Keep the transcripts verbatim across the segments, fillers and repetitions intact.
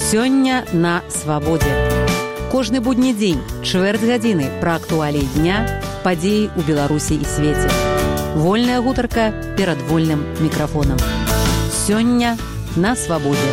Сёння на свабодзе. Кожны будні дзень, чвэрць гадзіны пра актуаліі дня, падзеі ў Беларусі і свеце. Вольная гутарка перад вольным мікрафонам. Сёння на свабодзе.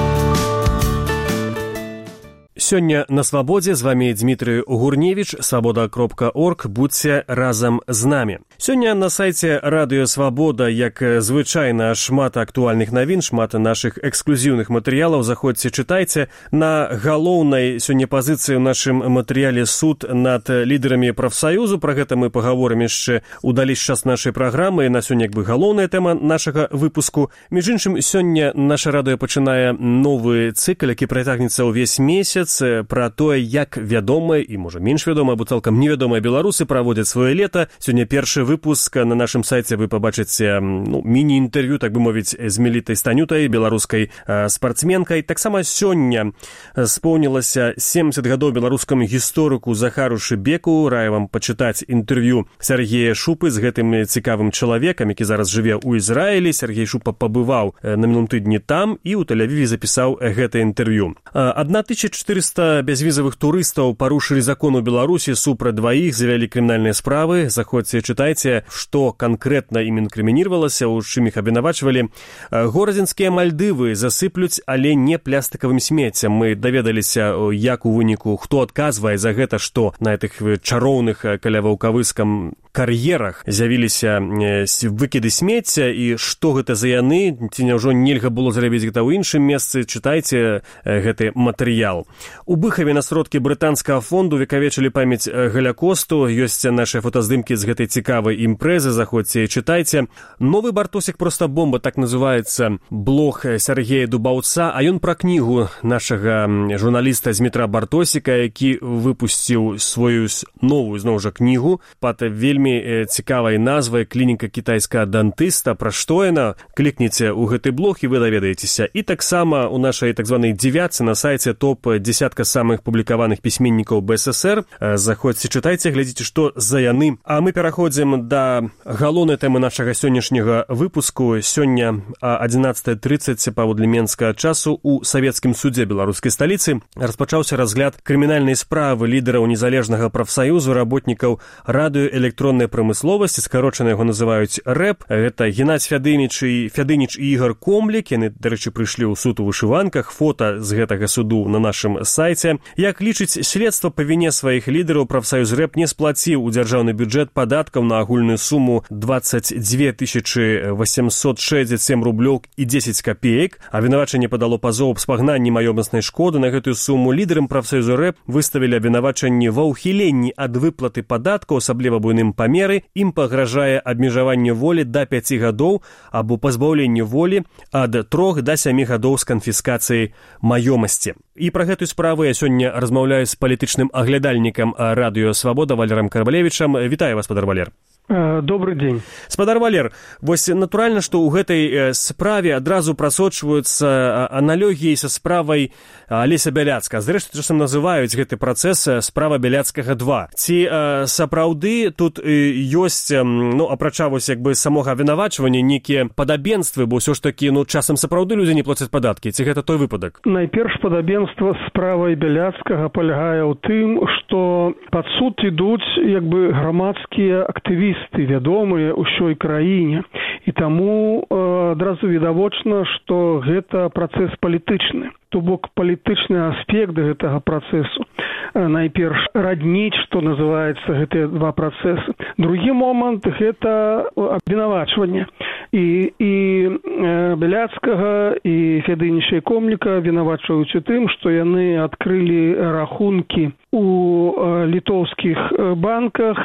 Сёння на свабодзе з вами Дмітрый Гурневіч, свабода кропка орг. Будьце разам з намі. Сёння на сайце Радыё Свабода, як звычайна, шмат актуальных навін, шмат нашых эксклюзіўных матэрыялаў. Заходзьце, чытайце. На галоўнай сёння пазіцыі ў нашым матэрыяле суд над лідарамі прафсаюзу. Пра гэта мы пагаворым яшчэ ў далейшы час нашай праграмы. На сёння як бы галоўная тэма нашага выпуску. Між іншым, сёння наша радыё пачынае новы цыкл, які працягнецца ўвесь месяц, пра тое, як вядомыя і, можа, менш вядомыя, або цалкам невядомыя беларусы праводзяць сваё лета. Сёння першы выпуск. На нашым сайце вы пабачыце ну, міні-інтэрв'ю, так бы мовіць, з Мелітай Станютай, беларускай э, спартсменкай. Таксама сёння споўнілася семдзесят гадоў беларускаму гісторыку Захару Шыбеку. Раю вам пачытаць інтэрв'ю Сергея Шупы з гэтым цікавым чалавекам, які зараз жыве ў Ізраілі. Сергей Шупа пабываў на мінулым тыдні там і ў Тель-Авіве запісаў гэта інтэрв'ю. тысяча чатырыста бязвізавых турыстаў парушылі закон у Беларусі, супраць дваіх завялі крымінальныя справы. Заходзьце, чытайце, што канкрэтна ім інкрымінівалася, у чым іх абвінавачвалі. Горадзенскія Мальдывы засыплюць, але не плястыкавым смеццем. Мы даведаліся, як у выніку, хто адказвае за гэта, што на гэтых чароўных каля ваўкавыскам кар'ерах з'явіліся выкіды смецця і што гэта за яны, ці няўжо нельга было зрабіць гэта ў іншым месцы. Чытайце гэты матэрыял. У Быхаве на сродкі брытанскага фонду векавечылі памяць Галякосту. Ёсць нашы фотаздымкі з гэтай цікавай імпрэзы. Заходзьце і чытайце. Новы Бартосік проста бомба, так называецца блог Сергея Дубаўца, а ён пра кнігу нашага журналіста Змітра Бартосіка, які выпусціў сваю новую, зноў жа, кнігу пад вельмі цікавай назвай «Клініка кітайскага дантыста». Пра што яна? Клікніце ў гэты блог і вы даведаецеся. І таксама у нашай так званай дзевятцы на сайце топ десятка самых публікаваных пісьменнікаў БССР. Заходзьце, чытайце, глядзіце, што за яны. А мы пераходзім да галоўнай тэмы нашага сённяшняга выпуску. Сёння а адзінаццатая трыццаць паводле менскага часу у савецкім судзе беларускай сталіцы распачаўся разгляд крымінальнай справы лідараў незалежнага прафсаюзу работнікаў радыёэлектроннай прамысловасці, скарочана яго называюць рэп. Гэта Геннадзь Фядыніч і Фядыніч і Ігор Комлік. Яны, дарэчы, прыйшлі ў суд у вышыванках. Фота з гэтага суду на нашым сайце. Як лічыць следства, па віне сваіх лідараў прафсаюз рэп не сплаціў у дзяржаўны бюджэт падаткаў на агульную суму дваццаць дзве тысячы восемьсот шэсцьдзесят сем рублёў і дзесяць капеек. Абвінавачанне падало пазоў аб спагнанні маёмаснай шкоды на гэтую суму. Лідарам прафсаюзу рэп выставілі абвінавачанні ва ўхіленні ад выплаты падаткаў, асабліва буйным памеры. Ім пагражае абмежаванне волі да пяці гадоў або пазбаўленне волі ад трох да сямі гадоў з канфіскацыяй маёмасці. І пра гэтую справу я сёння размаўляю з палітычным аглядальнікам Радыё Свабода Валерам Карбалевічам. Вітаю вас, спадар Валер. Добрый дзень. Спадар Валер, вось натуральна, што ў гэтай справе адразу прасочваюцца аналогіі са справай Алеся Бяляцкага. Зрэшты, часам называюць гэты працэс справа Бяляцкага два. Ці э, сапраўды тут э, ёсць, э, ну, апрача вось як бы самога абвінавачвання, нейкія падабенствы, бо ўсё ж такі, ну, часам сапраўды людзі не плацяць падаткі. Ці гэта той выпадак? Найперш падабенства з справай Бяляцкага палягае ў тым, што пад суд ідуць як бы грамадскія актывісты, вядомыя ўсёй краіне. І таму э, адразу відавочна, што гэта працэс палітычны. То бок палітычны аспект гэтага працэсу. Э, найперш радніць, што называецца гэтыя два працэсы. Другі момант – гэта абвінавачванне. І, і э, Бяляцкага, і Фядыніча, і Комліка абвінавачваюць у тым, што яны адкрылі рахункі у э, літоўскіх банках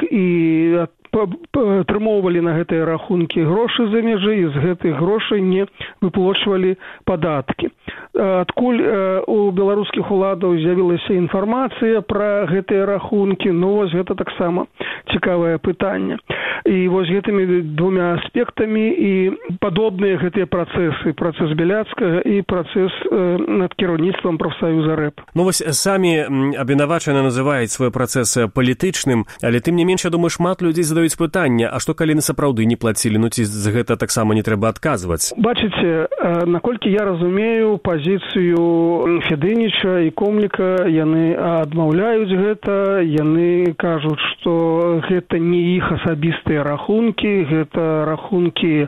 і атрымоўвалі на гэтыя рахункі грошы за мяжы і з гэтых грошай не выплачвалі падаткі. Адкуль у беларускіх уладаў з'явілася інфармацыя пра гэтыя рахункі? Ну, вось гэта таксама цікавае пытанне. І вось гэтымі двумя аспектамі і падобныя гэтыя працэсы, працэс Беляцкага і працэс э, над кіраўніцтвам прафсаюза рэп. Ну вось самі абвінавачаны называюць свой працэс палітычным, але тым не менш, я думаю, шмат людзей задаюць пытанне, а што калі на сапраўды не плацілі, ну ці за гэта таксама не трэба адказваць? Бачыце, наколькі я разумею пазіцыю Федыніча і Комліка, яны адмаўляюць гэта, яны кажуць, што гэта не іх асабістыя рахункі, гэта рахункі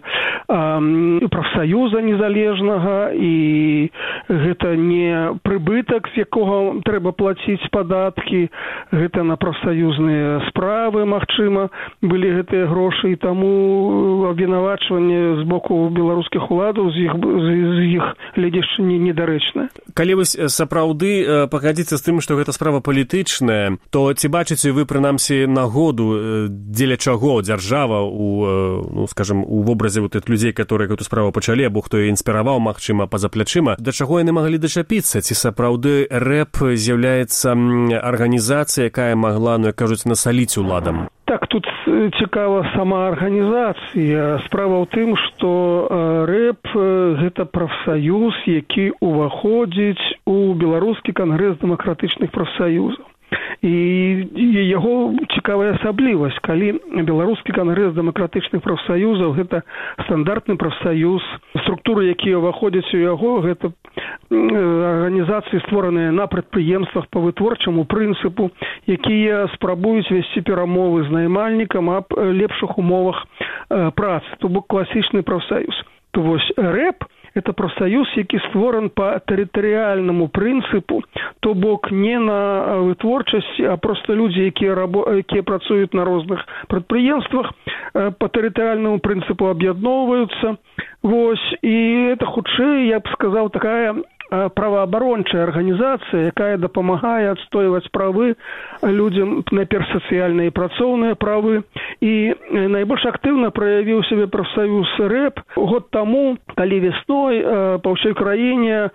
прафсаюза незалежнага, і гэта не прыбытак, з якога трэба плаціць падаткі, гэта на прафсаюзныя справы, магчыма, былі гэтыя грошы, і таму абвінавачванне з боку беларускіх уладаў з іх, з іх гледзячы недарэчнае. Калі вось сапраўды пагадзіцца з тым, што гэта справа палітычная, то ці бачыце вы, прынамсі, нагоду, дзеля чаго дзяржава у, ну, скажем, у вобразе вот тых людзей, которые гэту справу пачалі, або хто інспіраваў, магчыма, па-за плячыма, да чаго яны маглі дачапіцца? Ці сапраўды рэп з'яўляецца арганізацыя, якая магла, ну, як кажуць, насаліць уладам? Так, тут цікава сама арганізацыя. Справа ў тым, што рэп – гэта прафсаюз, які ўваходзіць у Беларускі кангрэс дэмакратычных прафсаюзаў. І яго цікавая асаблівасць, калі Беларускі кангрэс дэмакратычных прафсаюзаў – гэта стандартны прафсаюз, структуры, якія ўваходзяць у яго, гэта арганізацыі, створаныя на прадпрыемствах па вытворчаму прынцыпу, якія спрабуюць весці перамовы з наймальнікам аб лепшых умовах працы, то бок класічны прафсаюз. То вось рэп – это прафсаюз, які створан па тэрытарыяльнаму прынцыпу, то бок не на вытворчасці, а проста людзі, якія, рабо... якія працуюць на розных прадпрыемствах, па тэрытарыяльнаму прынцыпу аб'ядноўваюцца. Вось, і это хутчэй, я б сказаў, такая праваабарончая арганізацыя, якая дапамагае адстойваць правы людзям, найперш сацыяльныя і працоўныя правы. І найбольш актыўна праявіў сябе прафсаюз рэп год таму, калі весной па ўсёй краіне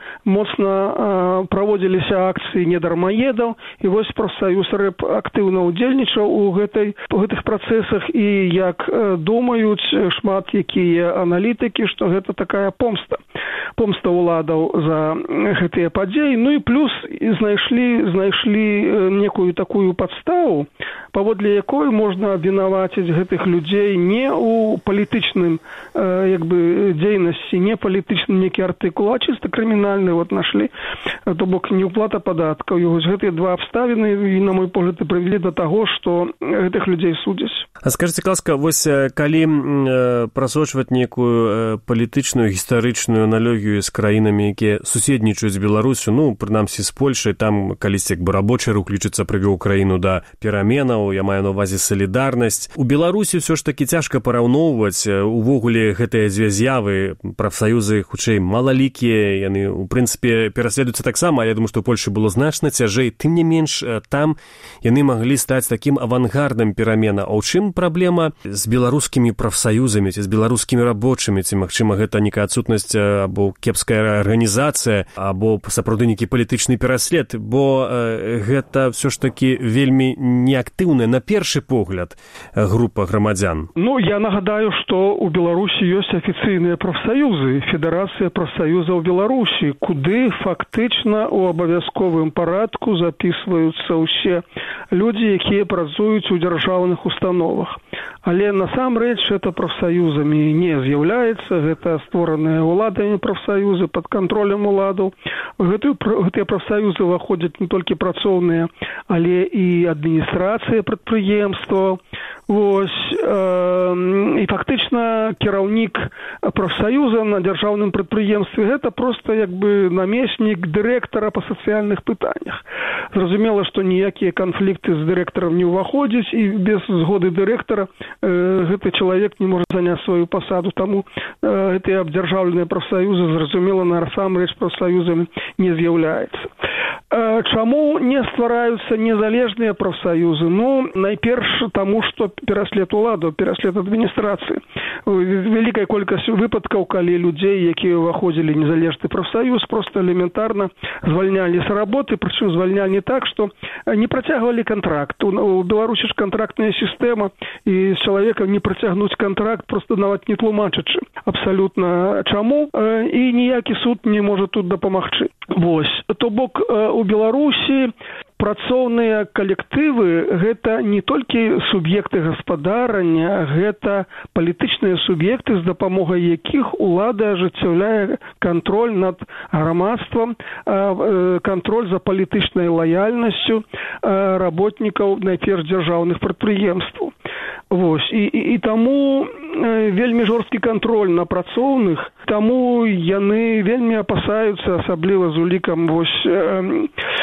моцна праводзіліся акцыі недармаедаў, і вось прафсаюз рэп актыўна ўдзельнічаў у гэтай, у гэтых працэсах, і як думаюць шмат якія аналітыкі, што гэта такая помста. Помста ўладаў за гэтыя падзеі, ну і плюс знайшлі, знайшлі некую такую падставу, паводле якой можна абвінаваціць гэтых людзей не ў палітычным як бы дзейнасці, не палітычным некі артыкул, а чыста крымінальны вот нашлі, то бок неуплата падаткаў. І вось гэтыя два абставіны, і, на мой погляд, прывялі да таго, што гэтых людзей судзяць. А скажыце, ласка, вось калі прасочваць некую палітычную, гістарычную аналогію з краінамі, якія суседнічаюць з Беларусю, ну, прынамсі з Польшай, там калісьці як бы рабочы рух, лічыцца, прывёў краіну да пераменаў, я маю на ўвазе салідарнасць. У Беларусі ўсё ж такі цяжка параўноўваць увогуле гэтыя дзве з'явы. Прафсаюзы, хутчэй, малалікія, яны, у прынцыпе, пераследуюцца таксама, я думаю, што ў Польшы было значна цяжэй. Тым не менш, там яны маглі стаць такім авангардам перамена. А ў чым праблема з беларускімі прафсаюзамі, ці з беларускімі рабочымі, ці, магчыма, гэта некая адсутнасць або кепская арганізацыя, або сапраўды нейкі палітычны пераслед, бо э, гэта ўсё ж такі вельмі неактыўная, на першы погляд, група грамадзян. Ну, я нагадаю, што ў Беларусі ёсць афіцыйныя прафсаюзы, Федэрацыя прафсаюзаў Беларусі, куды фактычна ў абавязковым парадку запісваюцца ўсе людзі, якія працуюць у дзяржаўных установах. Але насамрэч гэта прафсаюзамі не з'яўляецца, гэта створаныя ўладамі прафсаюзы пад кантролем уладаў. Гэты, гэтыя прафсаюзы ўваходзяць не толькі працоўныя, але і адміністрацыя прадпрыемстваў. Вось, э, і фактычна кіраўнік прафсаюза на дзяржаўным прадпрыемстве гэта проста як бы намеснік дырэктара па сацыяльных пытаннях. Зразумела, што ніякія канфлікты з дырэктарам не ўваходзяць, і без згоды дырэктара э, гэты чалавек не можа заняць сваю пасаду. Таму э, гэтыя абдзяржаўленыя прафсаюзы, зразумела, насамрэч прафсаюзамі не з'яўляецца. Чаму не ствараюцца незалежныя прафсаюзы? Ну, найперш таму, што пераслед уладу, пераслед адміністрацыі. Вялікая колькасць выпадкаў, калі людзей, якія ўваходзілі незалежны прафсаюз, проста элементарна звальнялі з работы, прычым звальнялі так, што не працягвалі кантракт. У Беларусі ж кантрактная сістэма, і з чалавекам не працягнуць кантракт, проста нават не тлумачачы абсалютна чаму, і ніякі суд не можа тут дапамагчы. Вось. То бок у Беларусі працоўныя калектывы – гэта не толькі суб'екты гаспадарання, гэта палітычныя суб'екты, з дапамогай якіх улада ажыццяўляе кантроль над грамадствам, кантроль за палітычнай лаяльнасцю работнікаў найперш дзяржаўных прадпрыемстваў. Вось. І, і, і таму вельмі жорсткі кантроль на працоўных, таму яны вельмі апасаюцца, асабліва з улікам вось э,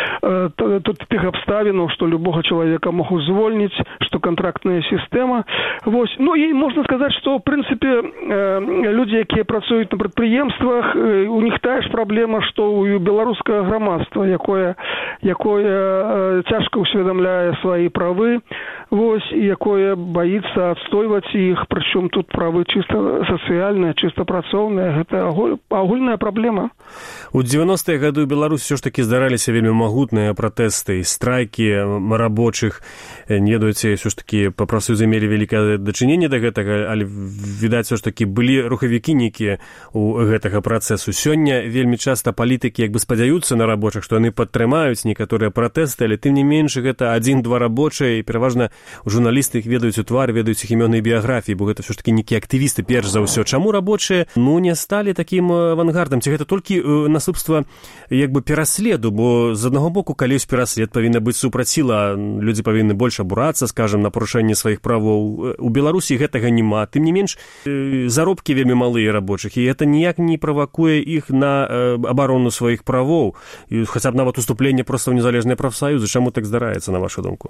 э, тут тых абставінаў, што любога чалавека могуць звольніць, што кантрактная сістэма. Вось. Ну і можна сказаць, што, в прынцыпе, э, людзі, якія працуюць на прадпрыемствах, э, у них тая ж праблема, што ў беларускага грамадства, якое, якое э, цяжка ўсведамляе свае правы, вось, і якое баіцца адстойваць іх, прычым тут правы чыста сацыяльныя, чыста працоўныя, гэта агульная праблема. У дзевяностыя гады ў Беларусі ўсё ж такі здараліся вельмі магутныя пратэсты, страйкі рабочых. Не ведаеце, ўсё ж такі па прафсаюзы мелі вялікае дачыненне да гэтага, але, відаць, ўсё ж такі былі рухавікі нейкія у гэтага працэсу. Сёння вельмі часта палітыкі як бы спадзяюцца на рабочых, што яны падтрымаюць некаторыя пратэсты, але тым не менш гэта адзін-два рабочыя, і пераважна журналісты іх ведаюць у твар, ведаюць іх імёны і біяграфіі, бо гэта ўсё ж такі нейкія актывісты перш за ўсё. Чаму рабочыя ну не сталі такім авангардам? Ці гэта толькі наступства як бы пераследу, бо з аднаго боку, калі ёсць пераслед, павінна быць супраціла, людзі павінны больш абурацца, скажам, на парушэнне сваіх правоў. У Беларусі гэтага няма. Тым не менш, заробкі вельмі малыя рабочых, і гэта ніяк не правакуе іх на абарону сваіх правоў, і хаця б нават уступленне проста ў незалежныя прафсаюзы. Чаму так здараецца, на вашу думку?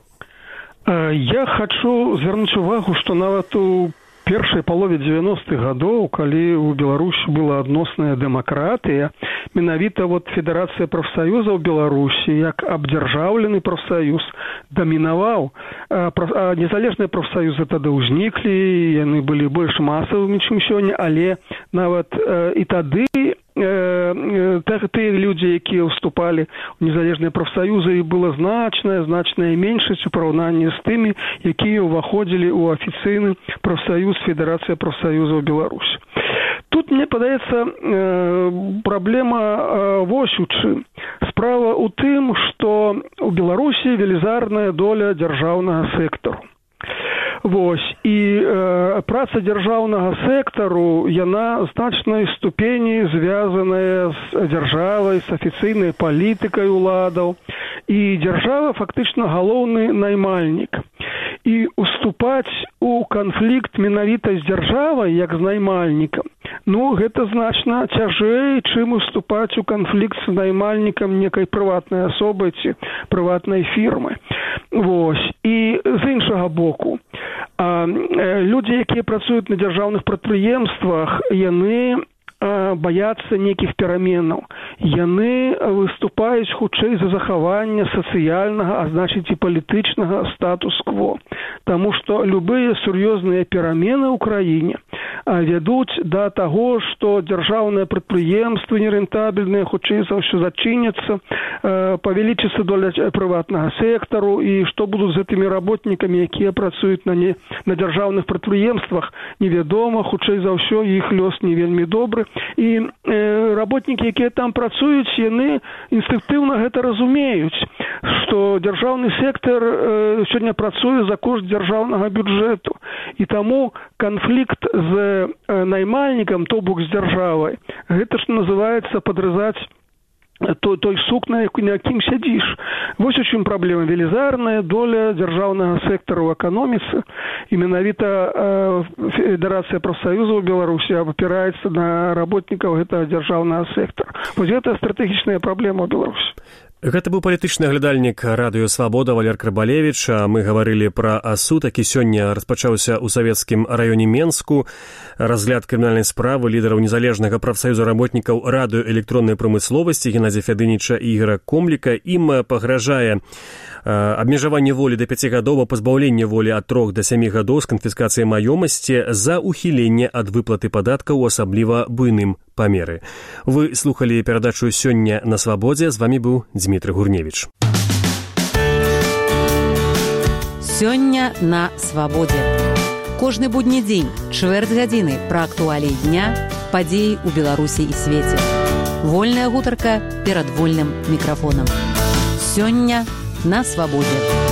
Я хачу звярнуць увагу, што нават у першай палове дзевяностых гадоў, калі ў Беларусі была адносная дэмакратыя, менавіта вот Федэрацыя прафсаюзаў Беларусі, як абдзяржаўлены прафсаюз, дамінаваў. А незалежныя прафсаюзы тады ўзніклі, яны былі больш масавымі, чым сёння, але нават і тады тыя людзі, якія ўступалі ў незалежныя прафсаюзы, была значная, значная меншасць у параўнанні з тымі, якія ўваходзілі ў афіцыйны прафсаюз Федэрацыя прафсаюзаў Беларусі. Тут, мне падаецца, праблема вось у чым. Справа ў тым, што ў Беларусі велізарная доля дзяржаўнага сектару. Вось. І э, праца дзяржаўнага сектару, яна ў значнай ступені звязаная з дзяржавай, з афіцыйнай палітыкай уладаў. І дзяржава фактычна галоўны наймальнік. І уступаць у канфлікт менавіта з дзяржавай, як з наймальнікам, ну, гэта значна цяжэй, чым уступаць у канфлікт з наймальнікам некай прыватнай асобай ці прыватнай фірмы. Вось. І з іншага боку, а, людзі, якія працуюць на дзяржаўных прадпрыемствах, яны баяцца нейкіх пераменаў. Яны выступаюць хутчэй за захаванне сацыяльнага, а значыць і палітычнага статус-кво. Таму што любыя сур'ёзныя перамены ў краіне вядуць да таго, што дзяржаўныя прадпрыемствы нерэнтабельныя хутчэй за ўсё зачыняцца, павялічыцца доля прыватнага сектару, і што будуць з гэтымі работнікамі, якія працуюць на, не, на дзяржаўных прадпрыемствах, невядома, хутчэй за ўсё іх лёс не вельмі добры. І э, работнікі, якія там працуюць, яны інстынктыўна гэта разумеюць, што дзяржаўны сектар э, сёння працуе за кошт дзяржаўнага бюджэту. І таму канфлікт з э, наймальнікам, то бок з дзяржавай, гэта ж называецца падрызаць той, той сук, на якім сядзіш. Вось у чым праблема. Велізарная доля дзяржаўнага сектару ў эканоміцы, і менавіта э, Федэрацыя прафсаюзаў Беларусі абапіраецца на работнікаў гэтага дзяржаўнага сектара. Вось гэта стратэгічная праблема ў Беларусі. Гэта быў палітычны аглядальнік радыё «Свабода» Валер Крыбалевіч. Мы гаварылі пра асуд, які сёння распачаўся ў савецкім раёне Менску. Разгляд крымінальнай справы лідараў незалежнага прафсаюза работнікаў радыёэлектроннай прамысловасці Геннадзія Фядыніча і Ігора Комліка. Ім пагражае абмежаванне волі да пяці гадоў, а пазбаўленне волі ад трох да сямі гадоў з канфіскацыяй маёмасці за ухіленне ад выплаты падаткаў у асабліва буйным памеры. Вы слухалі перадачу «Сёння на свабодзе». З вамі быў Дмітрый Гурневіч. Сёння на свабодзе. Кожны будні дзень, чвэрць гадзіны пра актуаліі дня, падзеі ў Беларусі і свеце. Вольная гутарка перад вольным мікрафонам. Сёння на свабодзе.